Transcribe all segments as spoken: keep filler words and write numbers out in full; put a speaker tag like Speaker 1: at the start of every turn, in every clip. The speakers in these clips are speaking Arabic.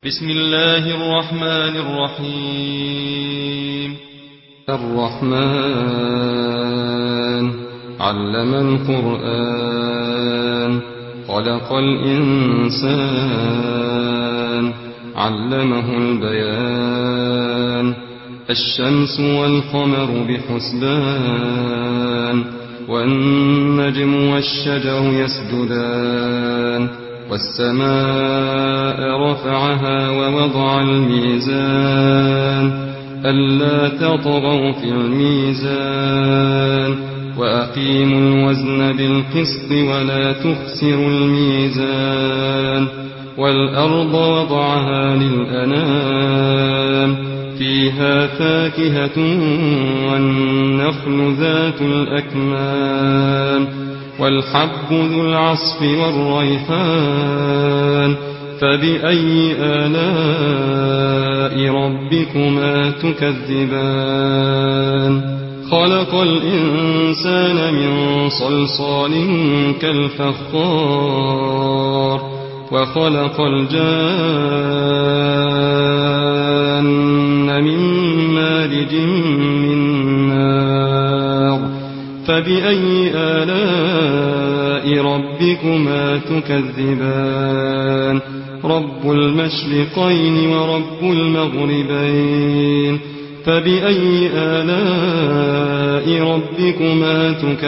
Speaker 1: بسم الله الرحمن الرحيم.
Speaker 2: الرحمن علم القرآن خلق الإنسان علمه البيان الشمس والقمر بحسبان والنجم والشجر يسجدان والسماء رفعها ووضع الميزان ألا تطغوا في الميزان وأقيموا الوزن بالقسط ولا تخسروا الميزان والأرض وضعها للأنام فيها فاكهة والنخل ذات الأكمام والحب ذو العصف والريحان فبأي آلاء ربكما تكذبان خلق الإنسان من صلصال كالفخار وخلق الجان من مارج من نار فبأي آلاء ربكما تكذبان رب المشرقين ورب المغربين فبأي آلاء ربكما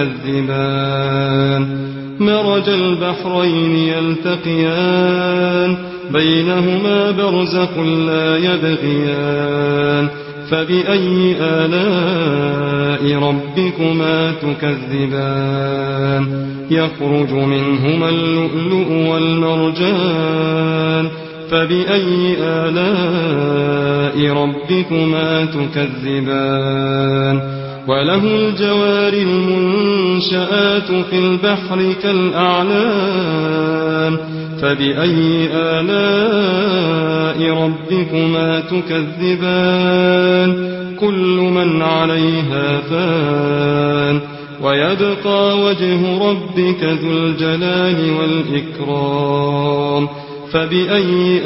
Speaker 2: تكذبان مرج البحرين يلتقيان بينهما برزخ لا يبغيان فبأي آلاء ربكما تكذبان يخرج منهما اللؤلؤ والمرجان فبأي آلاء ربكما تكذبان وله الجوار المنشآت في البحر كالأعلام فبأي آلاء ربكما تكذبان كل من عليها فان ويبقى وجه ربك ذو الجلال والإكرام فبأي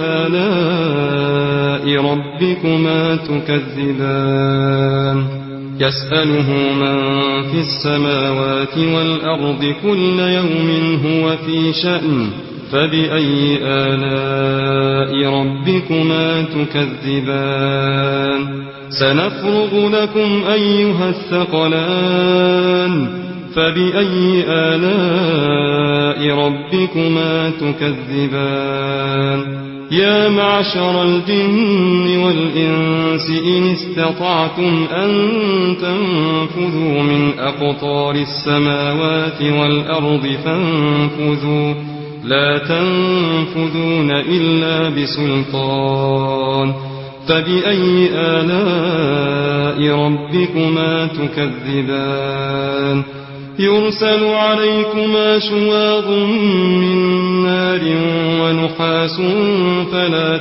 Speaker 2: آلاء ربكما تكذبان يسأله من في السماوات والأرض كل يوم هو في شأن فبأي آلاء ربكما تكذبان سنفرغ لكم أيها الثقلان فبأي آلاء ربكما تكذبان يا معشر الجن والإنس إن استطعتم أن تنفذوا من أقطار السماوات والأرض فانفذوا لا تنفذون إلا بسلطان فبأي آلاء ربكما تكذبان يرسل عليكما شواظ من نار ونحاس فلا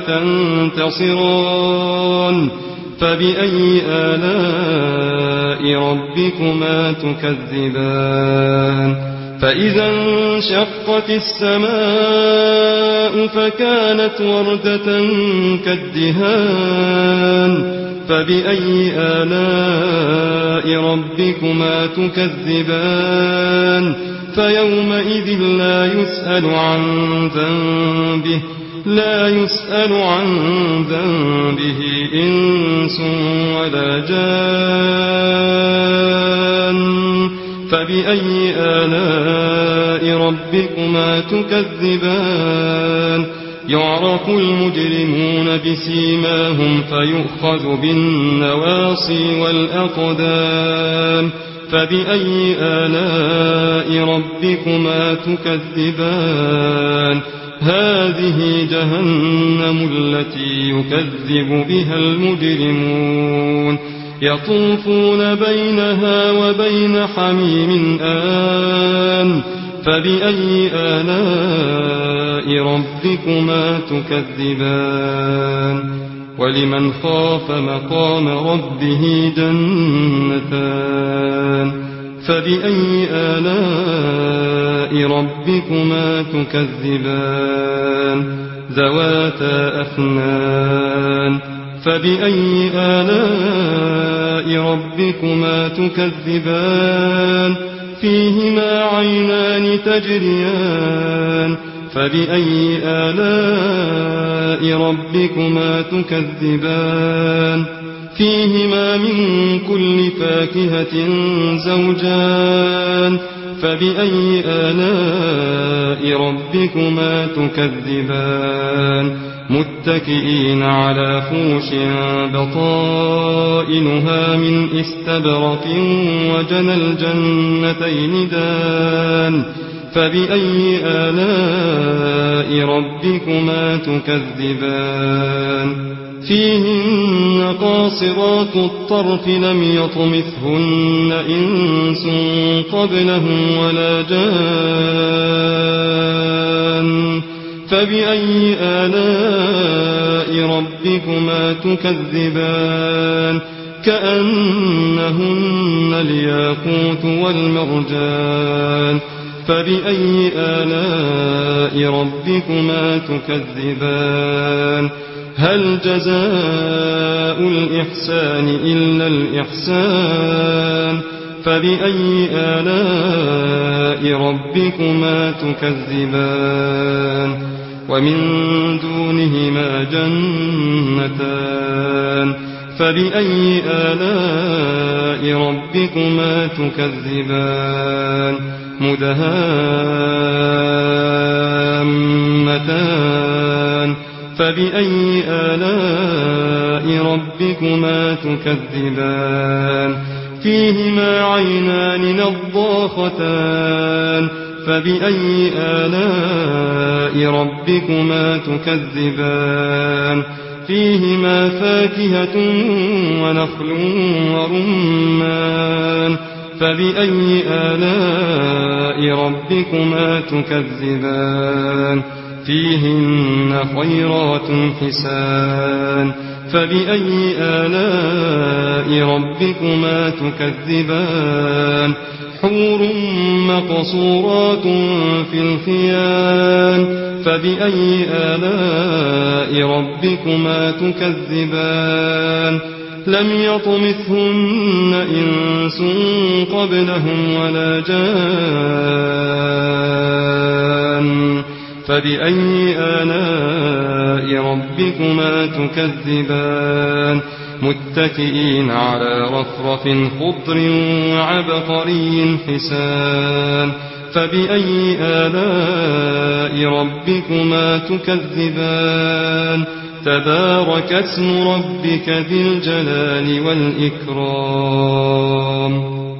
Speaker 2: تنتصران فبأي آلاء ربكما تكذبان فإذا انشقت السماء فكانت وردة كالدهان فبأي آلاء ربكما تكذبان فيومئذ لا يسأل عن ذنبه لا يسأل عن ذنبه إنس ولا جان فبأي آلاء ربكما تكذبان يعرف المجرمون بسيماهم فيؤخذ بالنواصي والأقدام فبأي آلاء ربكما تكذبان هذه جهنم التي يكذب بها المجرمون يطوفون بينها وبين حميم آن فبأي آلاء ربكما تكذبان ولمن خاف مقام ربه جنتان فبأي آلاء ربكما تكذبان ذواتا أفنان فبأي آلاء ربكما تكذبان فيهما عينان تجريان فبأي آلاء ربكما تكذبان فيهما من كل فاكهة زوجان فبأي آلاء ربكما تكذبان متكئين على فرش بطائنها من استبرق وجنى الجنتين دان فبأي آلاء ربكما تكذبان فيهن قاصرات الطرف لم يطمثهن إنس قبلهم ولا جان فبأي آلاء ربكما تكذبان كأنهن الياقوت والمرجان فبأي آلاء ربكما تكذبان هل جزاء الإحسان إلا الإحسان فبأي آلاء ربكما تكذبان ومن دونهما جنتان فبأي آلاء ربكما تكذبان مدهامتان فبأي آلاء ربكما تكذبان فيهما عينان نضاختان فبأي آلاء ربكما تكذبان فيهما فاكهة ونخل ورمان فبأي آلاء ربكما تكذبان فيهن خيرات حسان فبأي آلاء ربكما تكذبان حور مقصورات في الخيام فبأي آلاء ربكما تكذبان لم يطمثهن إنس قبلهم ولا جان فبأي آلاء ربكما تكذبان متكئين على رفرف خضر وعبقري حسان فبأي آلاء ربكما تكذبان تبارك اسم ربك ذي الجلال والإكرام